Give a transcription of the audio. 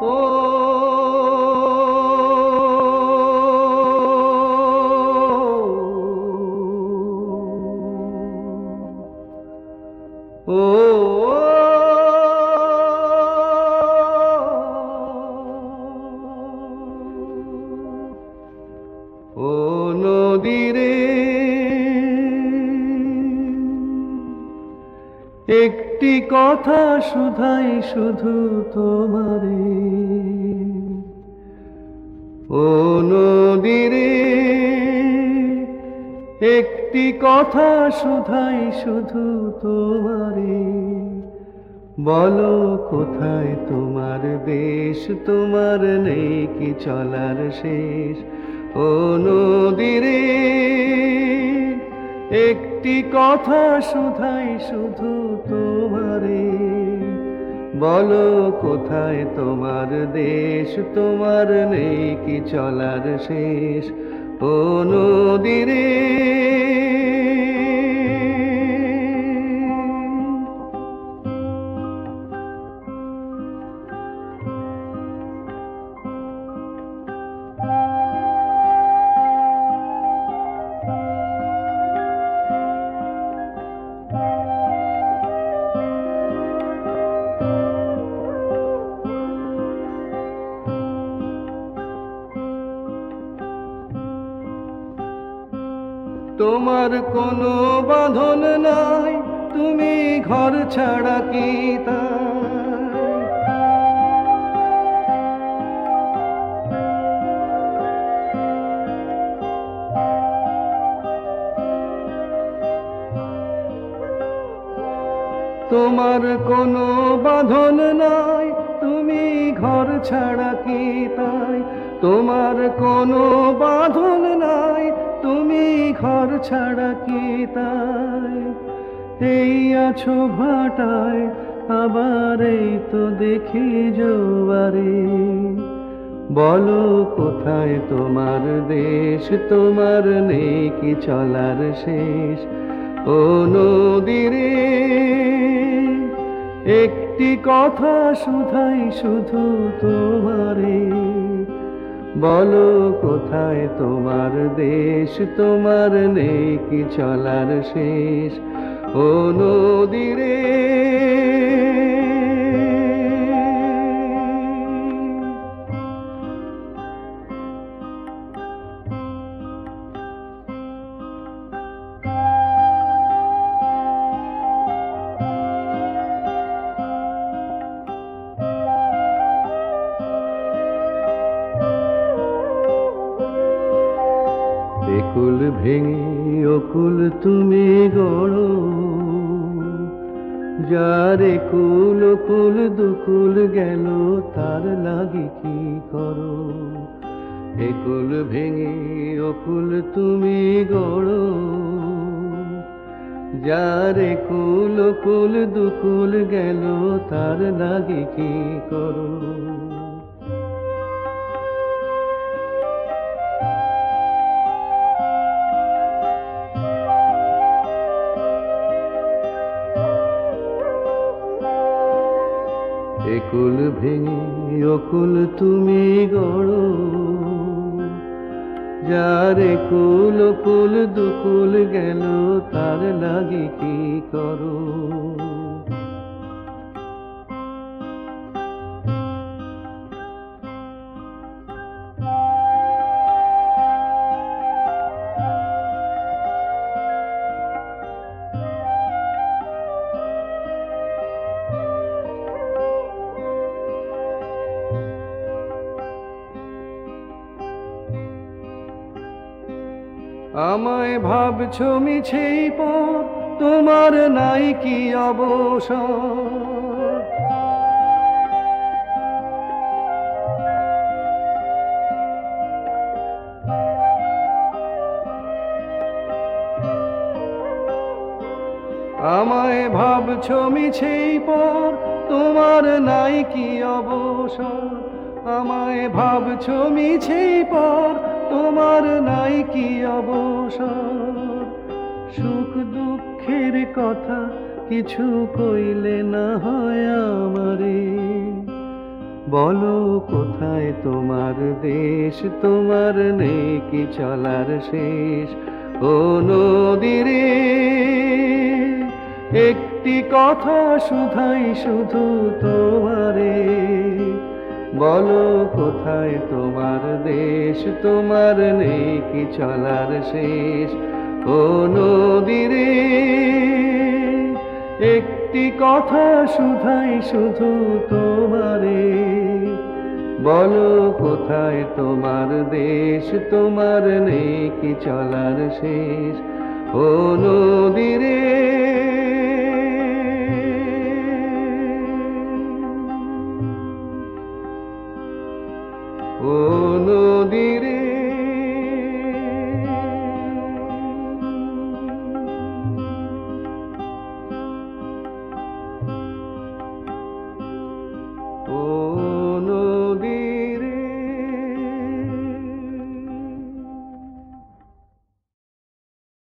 ও ও ও নদীরে একটি কথা শুধাই শুধু তোমারে, ও নদীরে একটি কথা শুধাই শুধু তোমারে, বলো কোথায় তোমার দেশ, তোমার নেই কি চলার শেষ। ও নদীরে একটি কথা শুধাই শুধু তোমারে, বলো কোথায় তোমার দেশ, তোমার নেই কি চলার শেষ। ও নদীরে তোমার কোনো বাঁধন নাই, তুমি ঘর ছাড়া কি তাই। তোমার কোনো বাঁধন নাই, তুমি ঘর ছাড়া কি তাই। তোমার কোনো বাঁধন নাই, তুমি ঘর ছাড়া কি তাই। এই আছো ভাটায়, আবার এই তো দেখি জোয়ারে, বলো কোথায় তোমার দেশ, তোমার নেই কি চলার শেষ। ও নদীরে একটি কথা শুধাই শুধু তোমারে, বলো কোথায় তোমার দেশ, তোমার নেই কি চলার শেষ। ও নদীরে একুল ভেঙে অকুল তুমি গড়ো, যার একুল অকুল দুকুল গেল তার লাগি কি করো। একুল ভেঙে অকুল তুমি গড়ো, যার একুল অকুল দুকুল গেল তার লাগি কি করো। একুল ভেঙে অকুল তুমি গড়ো, যার একুল অকুল দুকুল গেল তার লাগি কি করো। আমায় ভাবছো মিছেই পর, তোমার নাই কি অবসর। আমায় ভাবছো মিছেই পর, তোমার নাই কি অবসর। আমায় ভাবছো মিছেই পর, তোমার নাই কি অবসর। সুখ দুঃখের কথা কিছু কইলে না হয় আমারে, বলো কোথায় তোমার দেশ, তোমার নেই কি চলার শেষ? ও নদীরে একটি কথা শুধাই শুধু তোমারে, বলো কোথায় তোমার দেশ, তোমার নেই কি চলার শেষ? ও নদীরে একটি কথা শুধাই শুধু তোমারে, বলো কোথায় তোমার দেশ, তোমার নেই কি চলার শেষ? ও নদীরে ও নদীরে ও